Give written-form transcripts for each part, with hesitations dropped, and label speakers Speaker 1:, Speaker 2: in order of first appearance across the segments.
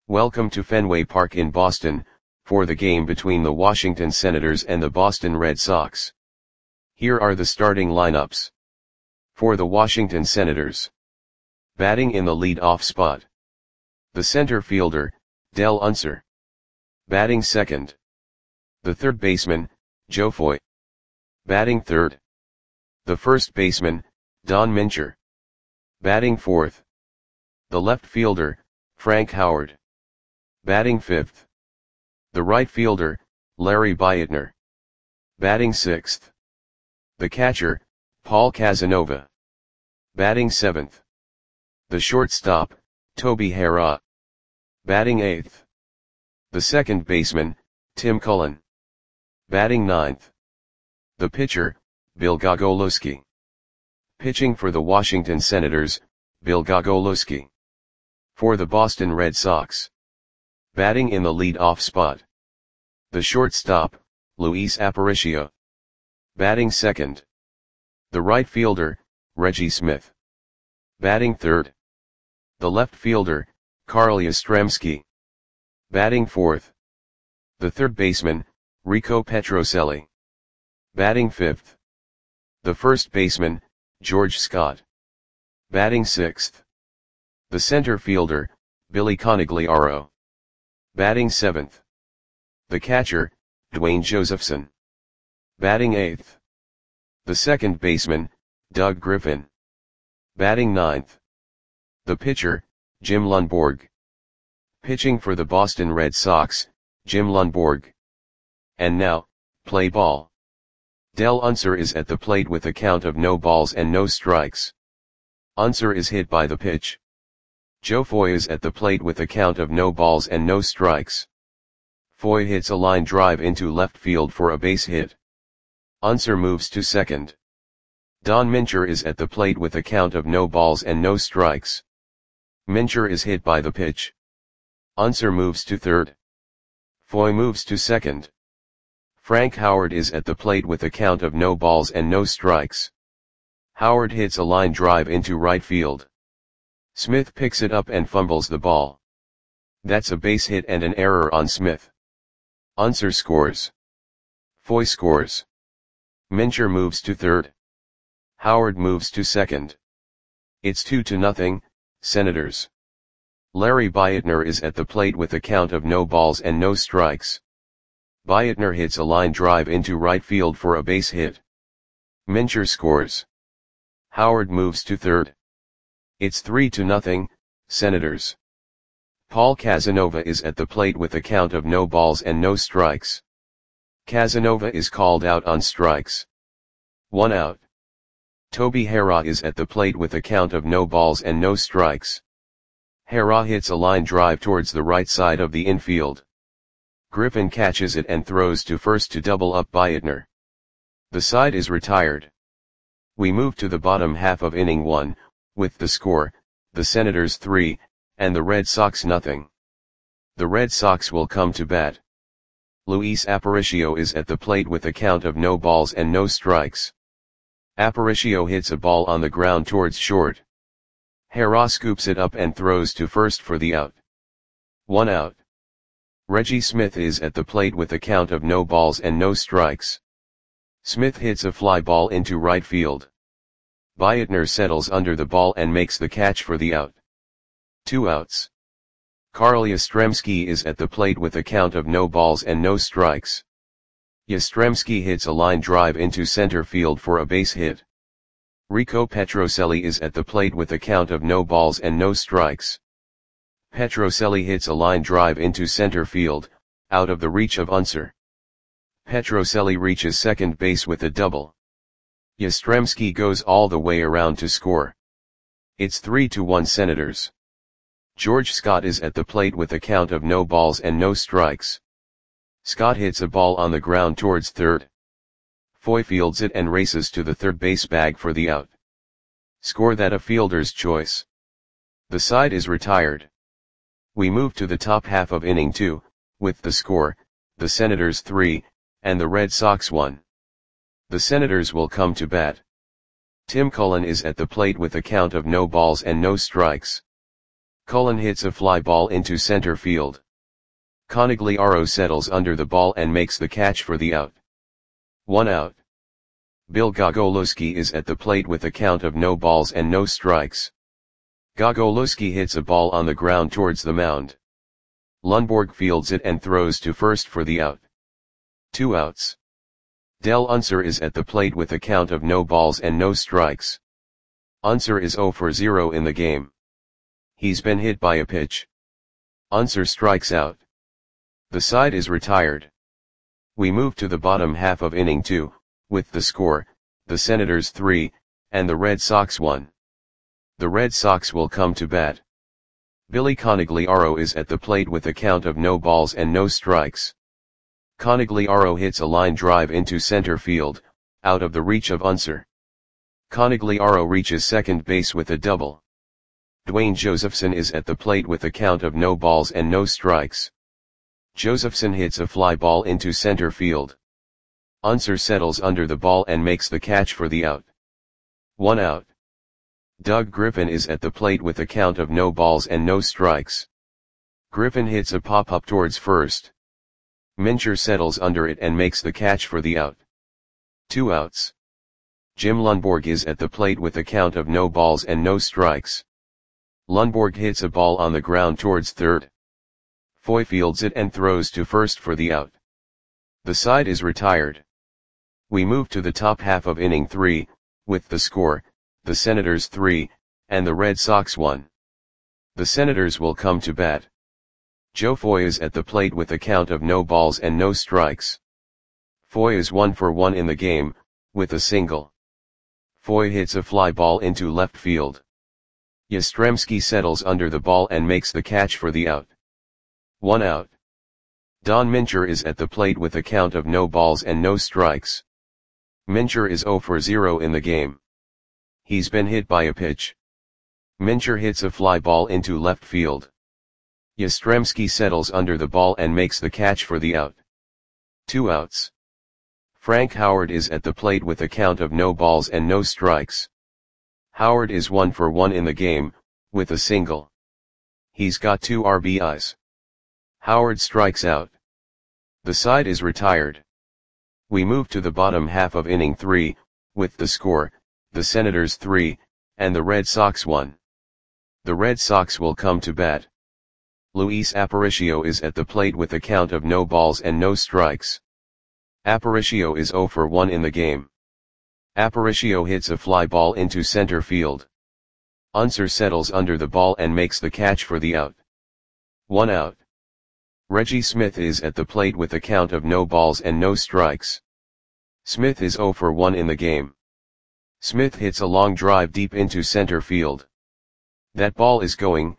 Speaker 1: Welcome to Fenway Park in Boston, for the game between the Washington Senators and the Boston Red Sox. Here are the starting lineups. For the Washington Senators. Batting in the lead-off spot. The center fielder, Dell Unser. Batting second. The third baseman, Joe Foy. Batting third. The first baseman, Don Mincher. Batting fourth. The left fielder, Frank Howard. Batting fifth. The right fielder, Larry Beitner. Batting sixth. The catcher, Paul Casanova. Batting seventh. The shortstop, Toby Harrah. Batting eighth. The second baseman, Tim Cullen. Batting ninth. The pitcher, Bill Gogolowski. Pitching for the Washington Senators, Bill Gogolowski. For the Boston Red Sox. Batting in the lead-off spot. The shortstop, Luis Aparicio. Batting second. The right fielder, Reggie Smith. Batting third. The left fielder, Carl Yastrzemski. Batting fourth. The third baseman, Rico Petrocelli. Batting fifth. The first baseman, George Scott. Batting sixth. The center fielder, Billy Conigliaro. Batting seventh. The catcher, Dwayne Josephson. Batting eighth. The second baseman, Doug Griffin. Batting ninth. The pitcher, Jim Lundborg. Pitching for the Boston Red Sox, Jim Lundborg. And now, play ball. Dell Unser is at the plate with a count of no balls and no strikes. Unser is hit by the pitch. Joe Foy is at the plate with a count of no balls and no strikes. Foy hits a line drive into left field for a base hit. Unser moves to second. Don Mincher is at the plate with a count of no balls and no strikes. Mincher is hit by the pitch. Unser moves to third. Foy moves to second. Frank Howard is at the plate with a count of no balls and no strikes. Howard hits a line drive into right field. Smith picks it up and fumbles the ball. That's a base hit and an error on Smith. Unser scores. Foy scores. Mincher moves to third. Howard moves to second. It's 2-0, Senators. Larry Beitner is at the plate with a count of no balls and no strikes. Beitner hits a line drive into right field for a base hit. Mincher scores. Howard moves to third. It's 3-0, Senators. Paul Casanova is at the plate with a count of no balls and no strikes. Casanova is called out on strikes. 1 out. Toby Harrah is at the plate with a count of no balls and no strikes. Harrah hits a line drive towards the right side of the infield. Griffin catches it and throws to first to double up Beitner. The side is retired. We move to the bottom half of inning 1, with the score, the Senators 3, and the Red Sox nothing. The Red Sox will come to bat. Luis Aparicio is at the plate with a count of no balls and no strikes. Aparicio hits a ball on the ground towards short. Harrah scoops it up and throws to first for the out. 1 out. Reggie Smith is at the plate with a count of no balls and no strikes. Smith hits a fly ball into right field. Beitner settles under the ball and makes the catch for the out. 2 outs. Carl Yastrzemski is at the plate with a count of no balls and no strikes. Yastrzemski hits a line drive into center field for a base hit. Rico Petrocelli is at the plate with a count of no balls and no strikes. Petrocelli hits a line drive into center field, out of the reach of Unser. Petrocelli reaches second base with a double. Yastrzemski goes all the way around to score. It's 3-1 Senators. George Scott is at the plate with a count of no balls and no strikes. Scott hits a ball on the ground towards third. Foy fields it and races to the third base bag for the out. Score that a fielder's choice. The side is retired. We move to the top half of inning 2, with the score, the Senators 3, and the Red Sox 1. The Senators will come to bat. Tim Cullen is at the plate with a count of no balls and no strikes. Cullen hits a fly ball into center field. Conegliaro settles under the ball and makes the catch for the out. 1 out. Bill Gogolewski is at the plate with a count of no balls and no strikes. Gogolewski hits a ball on the ground towards the mound. Lundborg fields it and throws to first for the out. 2 outs. Del Unser is at the plate with a count of no balls and no strikes. Unser is 0 for 0 in the game. He's been hit by a pitch. Unser strikes out. The side is retired. We move to the bottom half of inning 2, with the score, the Senators 3, and the Red Sox 1. The Red Sox will come to bat. Billy Conegliaro is at the plate with a count of no balls and no strikes. Conegliaro hits a line drive into center field, out of the reach of Unser. Conegliaro reaches second base with a double. Dwayne Josephson is at the plate with a count of no balls and no strikes. Josephson hits a fly ball into center field. Unser settles under the ball and makes the catch for the out. 1 out. Doug Griffin is at the plate with a count of no balls and no strikes. Griffin hits a pop-up towards first. Mincher settles under it and makes the catch for the out. 2 outs. Jim Lundborg is at the plate with a count of no balls and no strikes. Lundborg hits a ball on the ground towards third. Foy fields it and throws to first for the out. The side is retired. We move to the top half of inning 3, with the score, the Senators 3, and the Red Sox 1. The Senators will come to bat. Joe Foy is at the plate with a count of no balls and no strikes. Foy is 1 for 1 in the game, with a single. Foy hits a fly ball into left field. Yastrzemski settles under the ball and makes the catch for the out. 1 out. Don Mincher is at the plate with a count of no balls and no strikes. Mincher is 0 for 0 in the game. He's been hit by a pitch. Mincher hits a fly ball into left field. Yastrzemski settles under the ball and makes the catch for the out. 2 outs. Frank Howard is at the plate with a count of no balls and no strikes. Howard is 1 for 1 in the game, with a single. He's got 2 RBIs. Howard strikes out. The side is retired. We move to the bottom half of inning 3, with the score, the Senators 3, and the Red Sox 1. The Red Sox will come to bat. Luis Aparicio is at the plate with a count of no balls and no strikes. Aparicio is 0 for 1 in the game. Aparicio hits a fly ball into center field. Unser settles under the ball and makes the catch for the out. 1 out. Reggie Smith is at the plate with a count of no balls and no strikes. Smith is 0 for 1 in the game. Smith hits a long drive deep into center field. That ball is gone.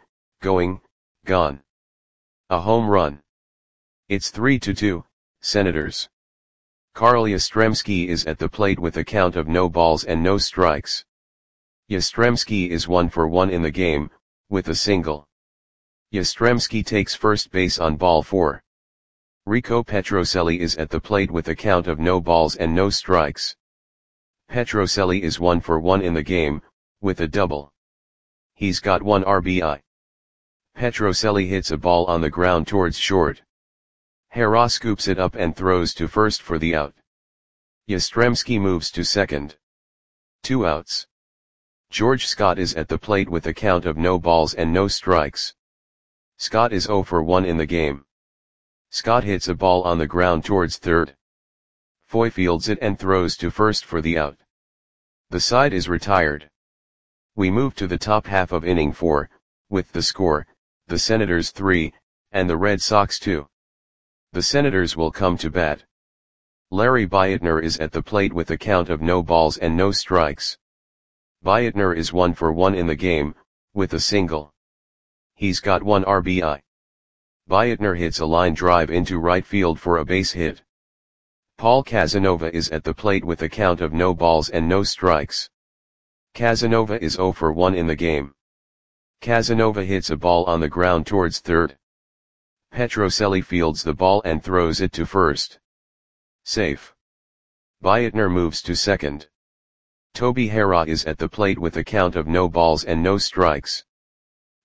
Speaker 1: A home run. It's 3-2, Senators. Carl Yastrzemski is at the plate with a count of no balls and no strikes. Yastrzemski is 1 for 1 in the game, with a single. Yastrzemski takes first base on ball 4. Rico Petrocelli is at the plate with a count of no balls and no strikes. Petrocelli is 1 for 1 in the game, with a double. He's got 1 RBI. Petrocelli hits a ball on the ground towards short. Hera scoops it up and throws to first for the out. Yastrzemski moves to second. 2 outs. George Scott is at the plate with a count of no balls and no strikes. Scott is 0 for 1 in the game. Scott hits a ball on the ground towards third. Foy fields it and throws to first for the out. The side is retired. We move to the top half of inning 4, with the score, the Senators 3, and the Red Sox 2. The Senators will come to bat. Larry Beitner is at the plate with a count of no balls and no strikes. Beitner is 1 for 1 in the game, with a single. He's got 1 RBI. Beitner hits a line drive into right field for a base hit. Paul Casanova is at the plate with a count of no balls and no strikes. Casanova is 0 for 1 in the game. Casanova hits a ball on the ground towards third. Petrocelli fields the ball and throws it to first. Safe. Beitner moves to second. Toby Hera is at the plate with a count of no balls and no strikes.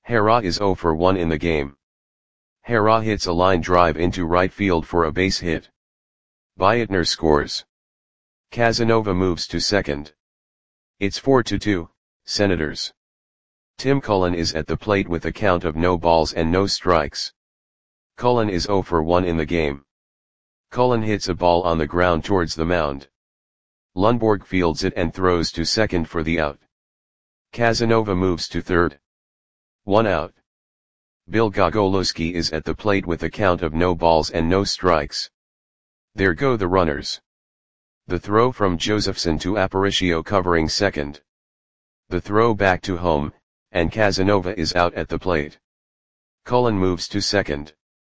Speaker 1: Hara is 0 for 1 in the game. Hara hits a line drive into right field for a base hit. Biatner scores. Casanova moves to second. It's 4-2, Senators. Tim Cullen is at the plate with a count of no balls and no strikes. Cullen is 0 for 1 in the game. Cullen hits a ball on the ground towards the mound. Lundborg fields it and throws to second for the out. Casanova moves to third. 1 out. Bill Gogolowski is at the plate with a count of no balls and no strikes. There go the runners. The throw from Josephson to Aparicio covering second. The throw back to home, and Casanova is out at the plate. Cullen moves to second.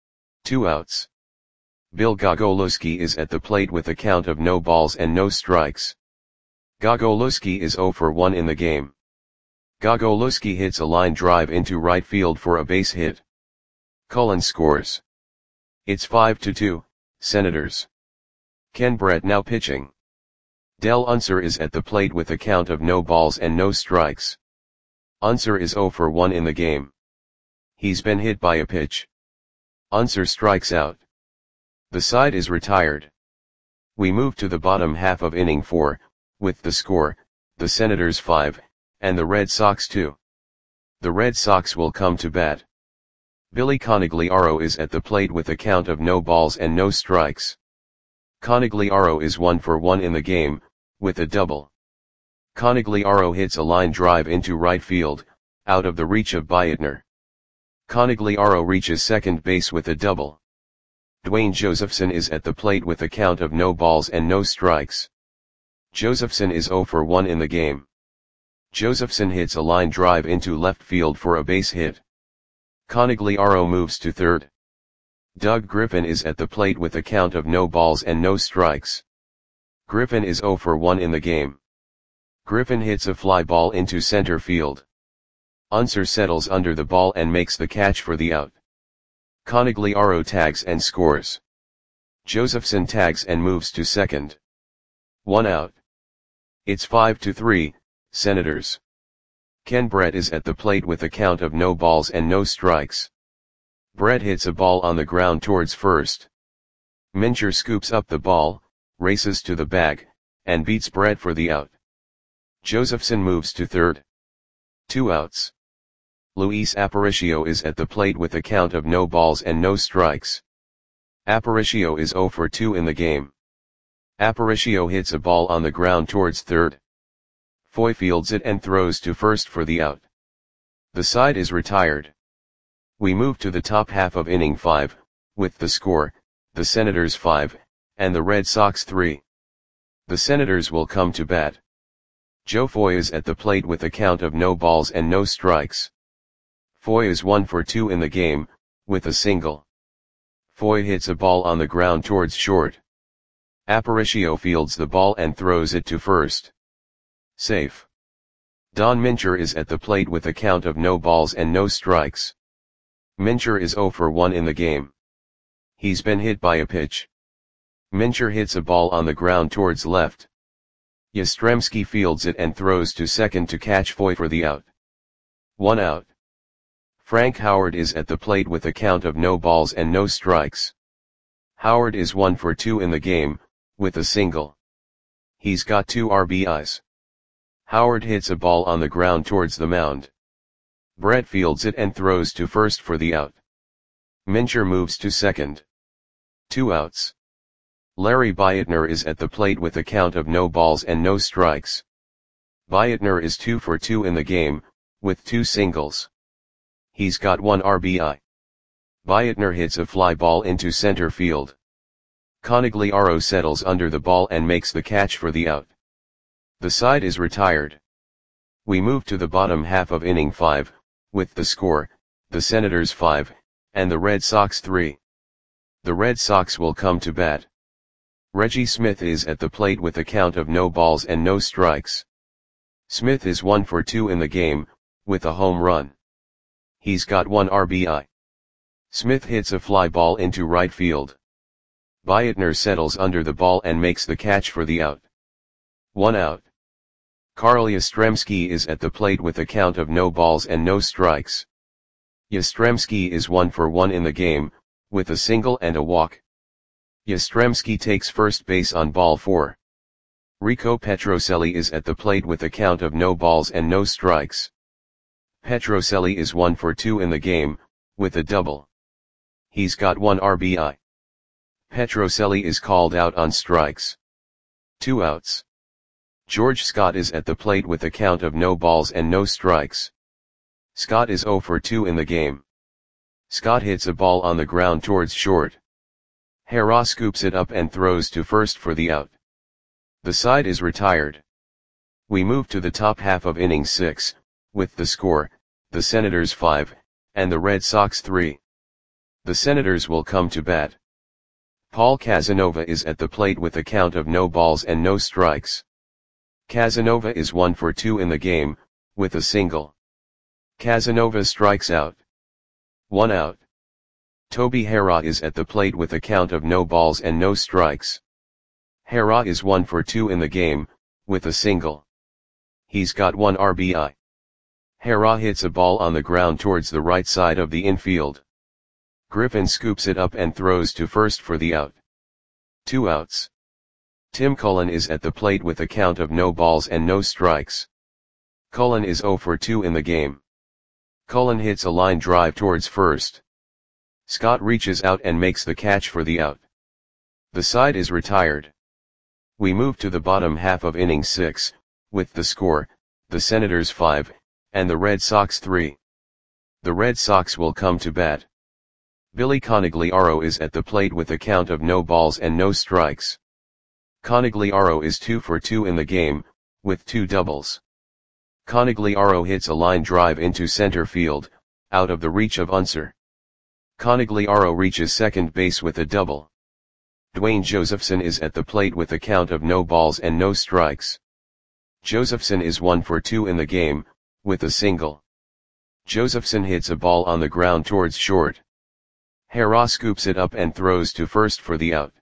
Speaker 1: 2 outs. Bill Gogolowski is at the plate with a count of no balls and no strikes. Gogolowski is 0 for 1 in the game. Gogolowski hits a line drive into right field for a base hit. Cullen scores. It's 5-2, Senators. Ken Brett now pitching. Del Unser is at the plate with a count of no balls and no strikes. Unser is 0 for 1 in the game. He's been hit by a pitch. Unser strikes out. The side is retired. We move to the bottom half of inning 4, with the score, the Senators 5, and the Red Sox 2. The Red Sox will come to bat. Billy Conigliaro is at the plate with a count of no balls and no strikes. Conigliaro is 1 for 1 in the game, with a double. Conigliaro hits a line drive into right field, out of the reach of Biatner. Conigliaro reaches second base with a double. Dwayne Josephson is at the plate with a count of no balls and no strikes. Josephson is 0 for 1 in the game. Josephson hits a line drive into left field for a base hit. Conigliaro moves to third. Doug Griffin is at the plate with a count of no balls and no strikes. Griffin is 0 for 1 in the game. Griffin hits a fly ball into center field. Unser settles under the ball and makes the catch for the out. Conigliaro tags and scores. Josephson tags and moves to second. 1 out. It's 5-3, Senators. Ken Brett is at the plate with a count of no balls and no strikes. Brett hits a ball on the ground towards first. Mincher scoops up the ball, races to the bag, and beats Brett for the out. Josephson moves to third. 2 outs. Luis Aparicio is at the plate with a count of no balls and no strikes. Aparicio is 0 for 2 in the game. Aparicio hits a ball on the ground towards third. Foy fields it and throws to first for the out. The side is retired. We move to the top half of inning 5, with the score, the Senators 5, and the Red Sox 3. The Senators will come to bat. Joe Foy is at the plate with a count of no balls and no strikes. Foy is 1 for 2 in the game, with a single. Foy hits a ball on the ground towards short. Aparicio fields the ball and throws it to first. Safe. Don Mincher is at the plate with a count of no balls and no strikes. Mincher is 0 for 1 in the game. He's been hit by a pitch. Mincher hits a ball on the ground towards left. Yastrzemski fields it and throws to second to catch Foy for the out. 1 out. Frank Howard is at the plate with a count of no balls and no strikes. Howard is 1 for 2 in the game, with a single. He's got 2 RBIs. Howard hits a ball on the ground towards the mound. Brett fields it and throws to first for the out. Mincher moves to second. 2 outs. Larry Biatner is at the plate with a count of no balls and no strikes. Biatner is 2 for 2 in the game, with 2 singles. He's got 1 RBI. Biatner hits a fly ball into center field. Conigliaro settles under the ball and makes the catch for the out. The side is retired. We move to the bottom half of inning 5, with the score, the Senators 5, and the Red Sox 3. The Red Sox will come to bat. Reggie Smith is at the plate with a count of no balls and no strikes. Smith is 1 for 2 in the game, with a home run. He's got 1 RBI. Smith hits a fly ball into right field. Biatner settles under the ball and makes the catch for the out. 1 out. Carl Yastrzemski is at the plate with a count of no balls and no strikes. Yastrzemski is 1 for 1 in the game, with a single and a walk. Yastrzemski takes first base on ball 4. Rico Petrocelli is at the plate with a count of no balls and no strikes. Petrocelli is 1 for 2 in the game, with a double. He's got 1 RBI. Petrocelli is called out on strikes. 2 outs. George Scott is at the plate with a count of no balls and no strikes. Scott is 0 for 2 in the game. Scott hits a ball on the ground towards short. Hara scoops it up and throws to first for the out. The side is retired. We move to the top half of inning 6, with the score, the Senators 5, and the Red Sox 3. The Senators will come to bat. Paul Casanova is at the plate with a count of no balls and no strikes. Casanova is 1 for 2 in the game, with a single. Casanova strikes out. 1 out. Toby Hara is at the plate with a count of no balls and no strikes. Hara is 1 for 2 in the game, with a single. He's got 1 RBI. Hara hits a ball on the ground towards the right side of the infield. Griffin scoops it up and throws to first for the out. 2 outs. Tim Cullen is at the plate with a count of no balls and no strikes. Cullen is 0 for 2 in the game. Cullen hits a line drive towards first. Scott reaches out and makes the catch for the out. The side is retired. We move to the bottom half of inning 6, with the score, the Senators 5, and the Red Sox 3. The Red Sox will come to bat. Billy Conigliaro is at the plate with a count of no balls and no strikes. Conigliaro is 2 for 2 in the game, with 2 doubles. Conigliaro hits a line drive into center field, out of the reach of Unser. Conigliaro reaches second base with a double. Dwayne Josephson is at the plate with a count of no balls and no strikes. Josephson is 1 for 2 in the game, with a single. Josephson hits a ball on the ground towards short. Hara scoops it up and throws to first for the out.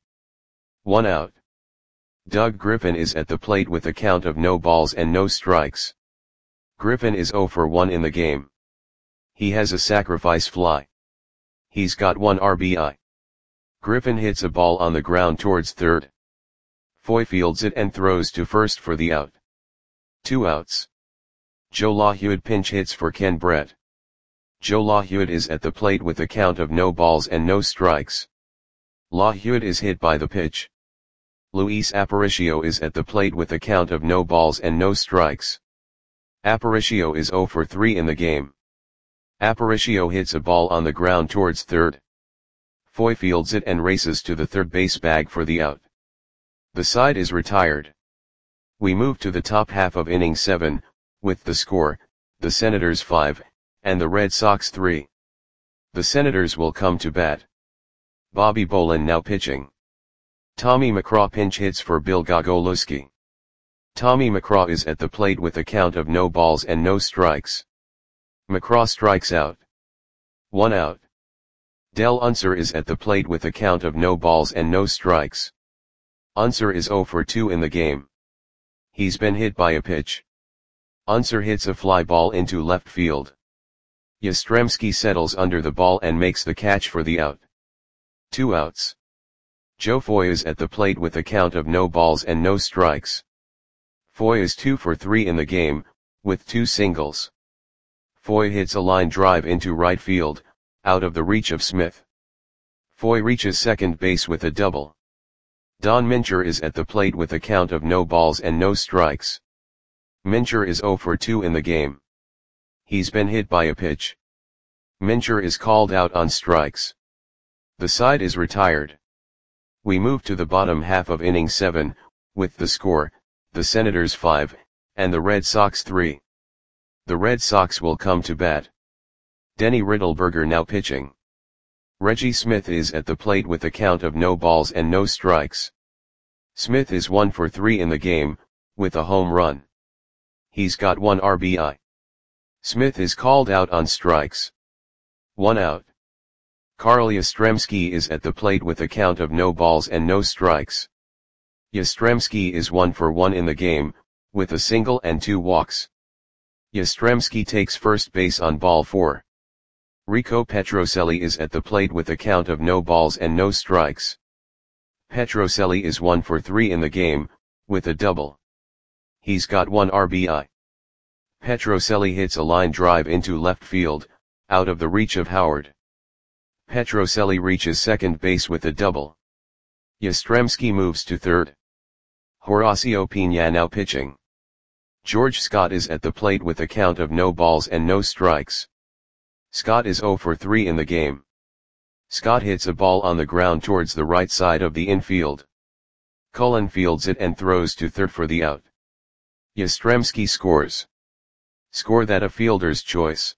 Speaker 1: 1 out. Doug Griffin is at the plate with a count of no balls and no strikes. Griffin is 0 for 1 in the game. He has a sacrifice fly. He's got 1 RBI. Griffin hits a ball on the ground towards third. Foy fields it and throws to first for the out. 2 outs. Joe LaHewitt pinch hits for Ken Brett. Joe LaHewitt is at the plate with a count of no balls and no strikes. LaHewitt is hit by the pitch. Luis Aparicio is at the plate with a count of no balls and no strikes. Aparicio is 0 for 3 in the game. Aparicio hits a ball on the ground towards third. Foy fields it and races to the third base bag for the out. The side is retired. We move to the top half of inning 7, with the score, the Senators 5, and the Red Sox 3. The Senators will come to bat. Bobby Bolin now pitching. Tommy McCraw pinch hits for Bill Gogolewski. Tommy McCraw is at the plate with a count of no balls and no strikes. McCraw strikes out. 1 out. Del Unser is at the plate with a count of no balls and no strikes. Unser is 0 for 2 in the game. He's been hit by a pitch. Unser hits a fly ball into left field. Yastrzemski settles under the ball and makes the catch for the out. 2 outs. Joe Foy is at the plate with a count of no balls and no strikes. Foy is 2 for 3 in the game, with 2 singles. Foy hits a line drive into right field, out of the reach of Smith. Foy reaches second base with a double. Don Mincher is at the plate with a count of no balls and no strikes. Mincher is 0 for 2 in the game. He's been hit by a pitch. Mincher is called out on strikes. The side is retired. We move to the bottom half of inning 7, with the score, the Senators 5, and the Red Sox 3. The Red Sox will come to bat. Denny Riddleberger now pitching. Reggie Smith is at the plate with a count of no balls and no strikes. Smith is 1 for 3 in the game, with a home run. He's got 1 RBI. Smith is called out on strikes. 1 out. Carl Yastrzemski is at the plate with a count of no balls and no strikes. Yastrzemski is 1 for 1 in the game, with a single and 2 walks. Yastrzemski takes first base on ball 4. Rico Petrocelli is at the plate with a count of no balls and no strikes. Petrocelli is 1 for 3 in the game, with a double. He's got 1 RBI. Petrocelli hits a line drive into left field, out of the reach of Howard. Petrocelli reaches second base with a double. Yastrzemski moves to third. Horacio Piña now pitching. George Scott is at the plate with a count of no balls and no strikes. Scott is 0 for 3 in the game. Scott hits a ball on the ground towards the right side of the infield. Cullen fields it and throws to third for the out. Yastrzemski scores. Score that a fielder's choice.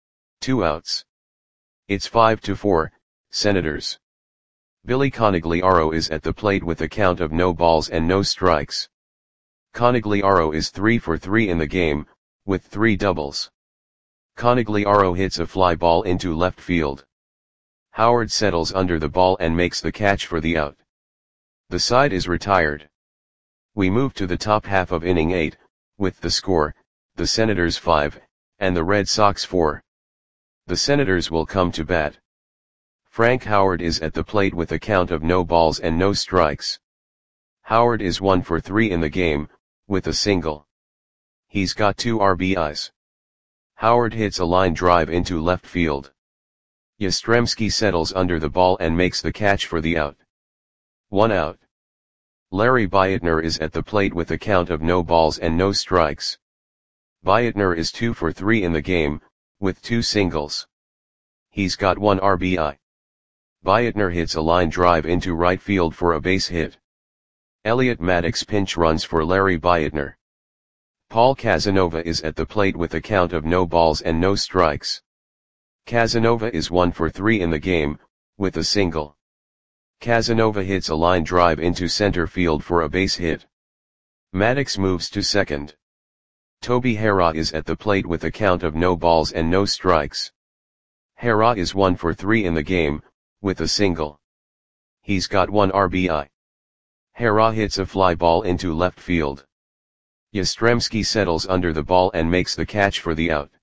Speaker 1: 2 outs. It's 5-4, Senators. Billy Conigliaro is at the plate with a count of no balls and no strikes. Conigliaro is 3 for 3 in the game, with 3 doubles. Conigliaro hits a fly ball into left field. Howard settles under the ball and makes the catch for the out. The side is retired. We move to the top half of inning 8, with the score, the Senators 5, and the Red Sox 4. The Senators will come to bat. Frank Howard is at the plate with a count of no balls and no strikes. Howard is 1 for 3 in the game, with a single. He's got 2 RBIs. Howard hits a line drive into left field. Yastrzemski settles under the ball and makes the catch for the out. 1 out. Larry Beitner is at the plate with a count of no balls and no strikes. Beitner is 2 for 3 in the game, with 2 singles. He's got 1 RBI. Beitner hits a line drive into right field for a base hit. Elliot Maddox pinch runs for Larry Beitner. Paul Casanova is at the plate with a count of no balls and no strikes. Casanova is 1 for 3 in the game, with a single. Casanova hits a line drive into center field for a base hit. Maddox moves to second. Toby Harrah is at the plate with a count of no balls and no strikes. Harrah is 1 for 3 in the game, with a single. He's got 1 RBI. Harrah hits a fly ball into left field. Yastrzemski settles under the ball and makes the catch for the out.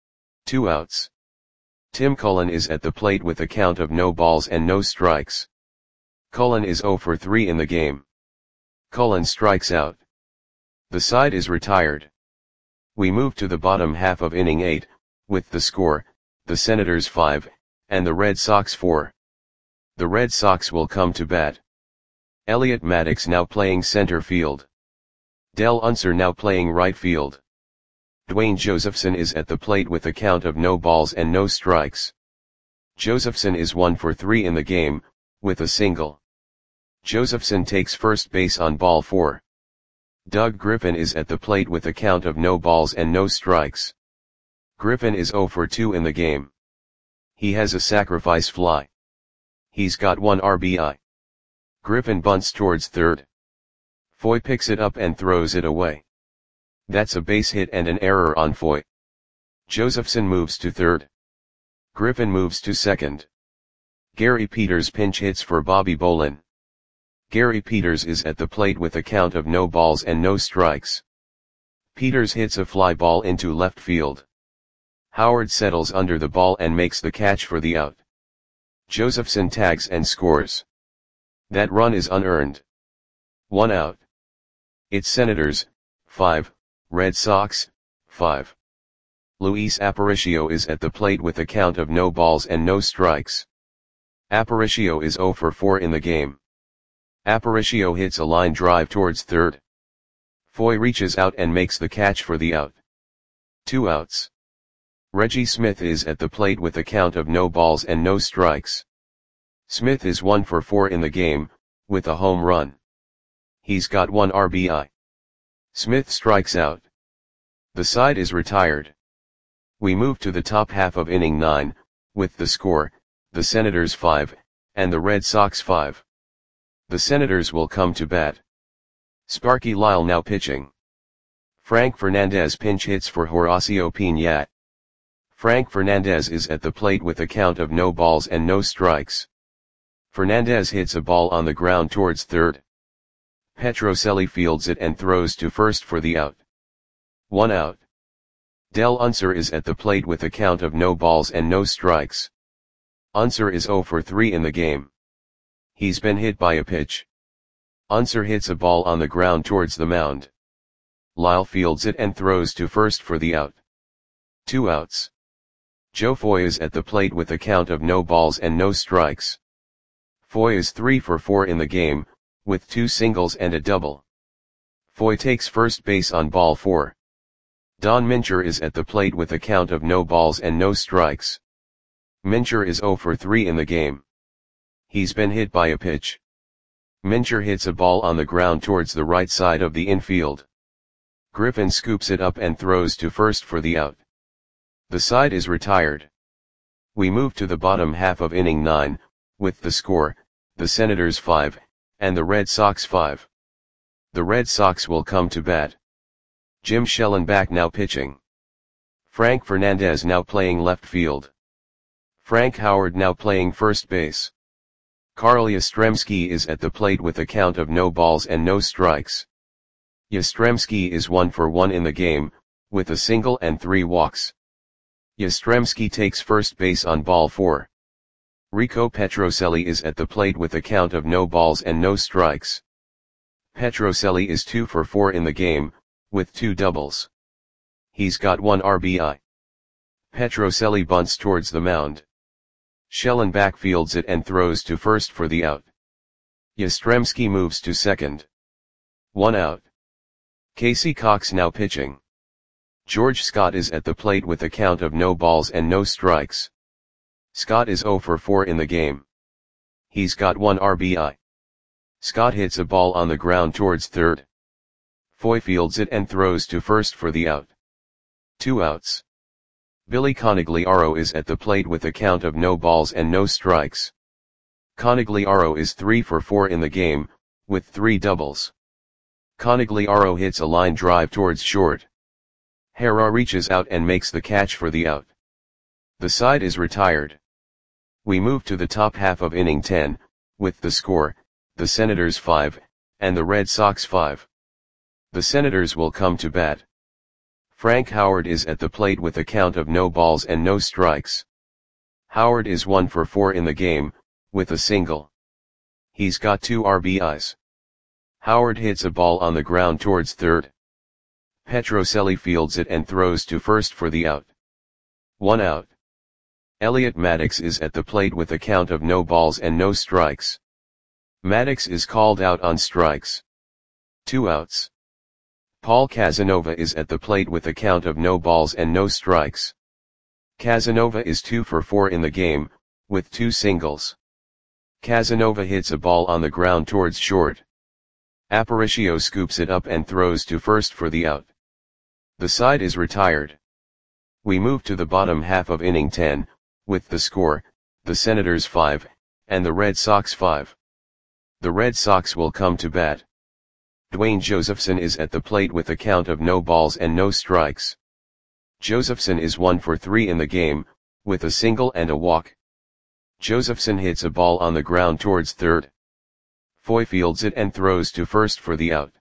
Speaker 1: 2 outs. Tim Cullen is at the plate with a count of no balls and no strikes. Cullen is 0 for 3 in the game. Cullen strikes out. The side is retired. We move to the bottom half of inning 8, with the score, the Senators 5, and the Red Sox 4. The Red Sox will come to bat. Elliot Maddox now playing center field. Del Unser now playing right field. Dwayne Josephson is at the plate with a count of no balls and no strikes. Josephson is 1 for 3 in the game, with a single. Josephson takes first base on ball 4. Doug Griffin is at the plate with a count of no balls and no strikes. Griffin is 0 for 2 in the game. He has a sacrifice fly. He's got 1 RBI. Griffin bunts towards third. Foy picks it up and throws it away. That's a base hit and an error on Foy. Josephson moves to third. Griffin moves to second. Gary Peters pinch hits for Bobby Bolin. Gary Peters is at the plate with a count of no balls and no strikes. Peters hits a fly ball into left field. Howard settles under the ball and makes the catch for the out. Josephson tags and scores. That run is unearned. 1 out. It's Senators 5, Red Sox 5. Luis Aparicio is at the plate with a count of no balls and no strikes. Aparicio is 0 for 4 in the game. Aparicio hits a line drive towards third. Foy reaches out and makes the catch for the out. 2 outs. Reggie Smith is at the plate with a count of no balls and no strikes. Smith is 1 for 4 in the game, with a home run. He's got 1 RBI. Smith strikes out. The side is retired. We move to the top half of inning 9, with the score, the Senators 5, and the Red Sox 5. The Senators will come to bat. Sparky Lyle now pitching. Frank Fernandez pinch hits for Horacio Piña. Frank Fernandez is at the plate with a count of no balls and no strikes. Fernandez hits a ball on the ground towards third. Petrocelli fields it and throws to first for the out. 1 out. Del Unser is at the plate with a count of no balls and no strikes. Unser is 0 for 3 in the game. He's been hit by a pitch. Unser hits a ball on the ground towards the mound. Lyle fields it and throws to first for the out. 2 outs. Joe Foy is at the plate with a count of no balls and no strikes. Foy is 3 for 4 in the game, with 2 singles and a double. Foy takes first base on ball 4. Don Mincher is at the plate with a count of no balls and no strikes. Mincher is 0 for 3 in the game. He's been hit by a pitch. Mincher hits a ball on the ground towards the right side of the infield. Griffin scoops it up and throws to first for the out. The side is retired. We move to the bottom half of inning 9, with the score, the Senators 5, and the Red Sox 5. The Red Sox will come to bat. Jim Schellenbach now pitching. Frank Fernandez now playing left field. Frank Howard now playing first base. Carl Yastrzemski is at the plate with a count of no balls and no strikes. Yastrzemski is 1 for 1 in the game, with a single and 3 walks. Yastrzemski takes first base on ball 4. Rico Petrocelli is at the plate with a count of no balls and no strikes. Petrocelli is 2 for 4 in the game, with 2 doubles. He's got 1 RBI. Petrocelli bunts towards the mound. Schellenbach fields it and throws to first for the out. Yastrzemski moves to second. 1 out. Casey Cox now pitching. George Scott is at the plate with a count of no balls and no strikes. Scott is 0 for 4 in the game. He's got 1 RBI. Scott hits a ball on the ground towards third. Foy fields it and throws to first for the out. 2 outs. Billy Conigliaro is at the plate with a count of no balls and no strikes. Conigliaro is 3 for 4 in the game, with 3 doubles. Conigliaro hits a line drive towards short. Hera reaches out and makes the catch for the out. The side is retired. We move to the top half of inning 10, with the score, the Senators 5, and the Red Sox 5. The Senators will come to bat. Frank Howard is at the plate with a count of no balls and no strikes. Howard is 1 for 4 in the game, with a single. He's got 2 RBIs. Howard hits a ball on the ground towards third. Petrocelli fields it and throws to first for the out. 1 out. Elliot Maddox is at the plate with a count of no balls and no strikes. Maddox is called out on strikes. 2 outs. Paul Casanova is at the plate with a count of no balls and no strikes. Casanova is 2 for 4 in the game, with 2 singles. Casanova hits a ball on the ground towards short. Aparicio scoops it up and throws to first for the out. The side is retired. We move to the bottom half of inning 10, with the score, the Senators 5, and the Red Sox 5. The Red Sox will come to bat. Dwayne Josephson is at the plate with a count of no balls and no strikes. Josephson is 1 for 3 in the game, with a single and a walk. Josephson hits a ball on the ground towards third. Foy fields it and throws to first for the out.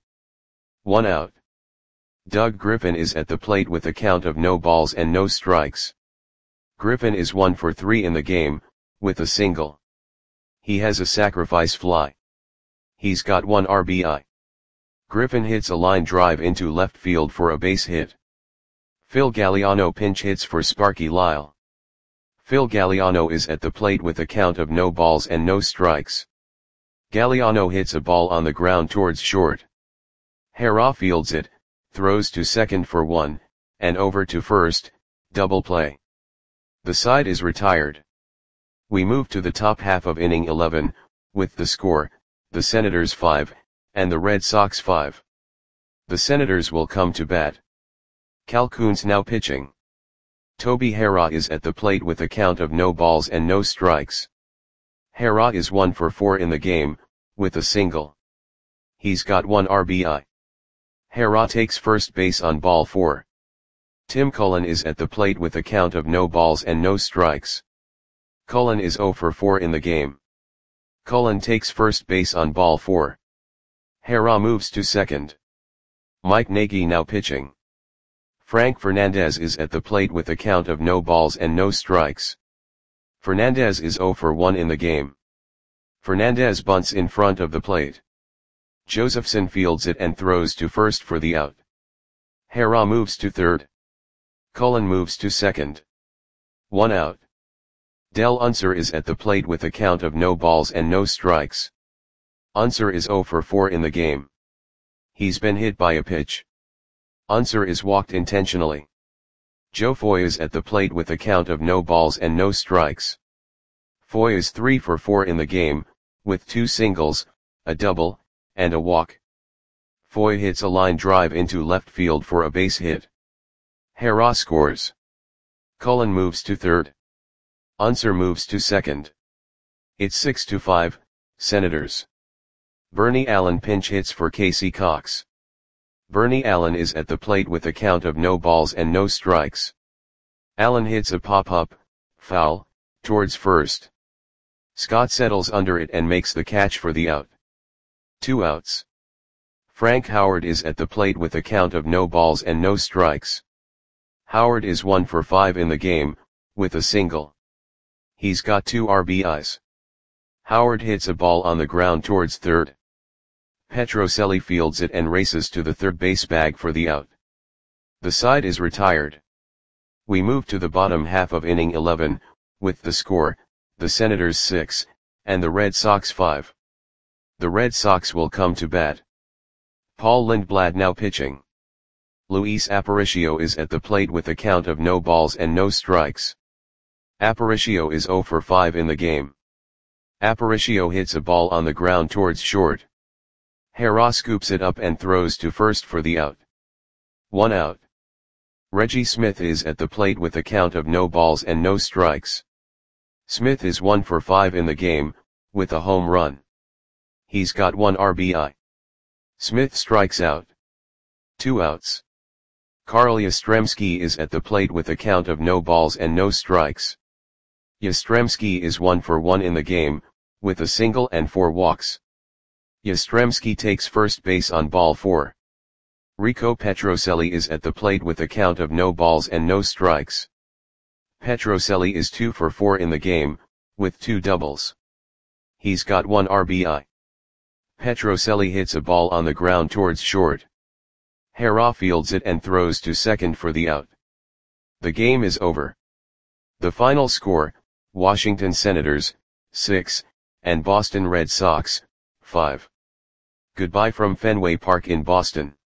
Speaker 1: 1 out. Doug Griffin is at the plate with a count of no balls and no strikes. Griffin is 1 for 3 in the game, with a single. He has a sacrifice fly. He's got 1 RBI. Griffin hits a line drive into left field for a base hit. Phil Galliano pinch hits for Sparky Lyle. Phil Galliano is at the plate with a count of no balls and no strikes. Galliano hits a ball on the ground towards short. Hera fields it, throws to second for 1, and over to first, double play. The side is retired. We move to the top half of inning 11, with the score, the Senators 5, and the Red Sox 5. The Senators will come to bat. Calhoun's now pitching. Toby Hera is at the plate with a count of no balls and no strikes. Hera is 1 for 4 in the game, with a single. He's got 1 RBI. Hera takes first base on ball 4. Tim Cullen is at the plate with a count of no balls and no strikes. Cullen is 0 for 4 in the game. Cullen takes first base on ball 4. Hera moves to second. Mike Nagy now pitching. Frank Fernandez is at the plate with a count of no balls and no strikes. Fernandez is 0 for 1 in the game. Fernandez bunts in front of the plate. Josephson fields it and throws to first for the out. Hera moves to third. Cullen moves to second. 1 out. Del Unser is at the plate with a count of no balls and no strikes. Unser is 0 for 4 in the game. He's been hit by a pitch. Unser is walked intentionally. Joe Foy is at the plate with a count of no balls and no strikes. Foy is 3 for 4 in the game, with 2 singles, a double, and a walk. Foy hits a line drive into left field for a base hit. Hera scores. Cullen moves to third. Unser moves to second. It's 6-5, Senators. Bernie Allen pinch hits for Casey Cox. Bernie Allen is at the plate with a count of no balls and no strikes. Allen hits a pop-up, foul, towards first. Scott settles under it and makes the catch for the out. 2 outs. Frank Howard is at the plate with a count of no balls and no strikes. Howard is 1 for 5 in the game, with a single. He's got 2 RBIs. Howard hits a ball on the ground towards third. Petrocelli fields it and races to the third base bag for the out. The side is retired. We move to the bottom half of inning 11, with the score, the Senators 6, and the Red Sox 5. The Red Sox will come to bat. Paul Lindblad now pitching. Luis Aparicio is at the plate with a count of no balls and no strikes. Aparicio is 0 for 5 in the game. Aparicio hits a ball on the ground towards short. Hera scoops it up and throws to first for the out. 1 out. Reggie Smith is at the plate with a count of no balls and no strikes. Smith is 1 for 5 in the game, with a home run. He's got 1 RBI. Smith strikes out. 2 outs. Carl Yastrzemski is at the plate with a count of no balls and no strikes. Yastrzemski is 1 for 1 in the game, with a single and 4 walks. Yastrzemski takes first base on ball 4. Rico Petrocelli is at the plate with a count of no balls and no strikes. Petrocelli is 2 for 4 in the game, with 2 doubles. He's got 1 RBI. Petrocelli hits a ball on the ground towards short. Hera fields it and throws to second for the out. The game is over. The final score, Washington Senators, 6, and Boston Red Sox, 5. Goodbye from Fenway Park in Boston.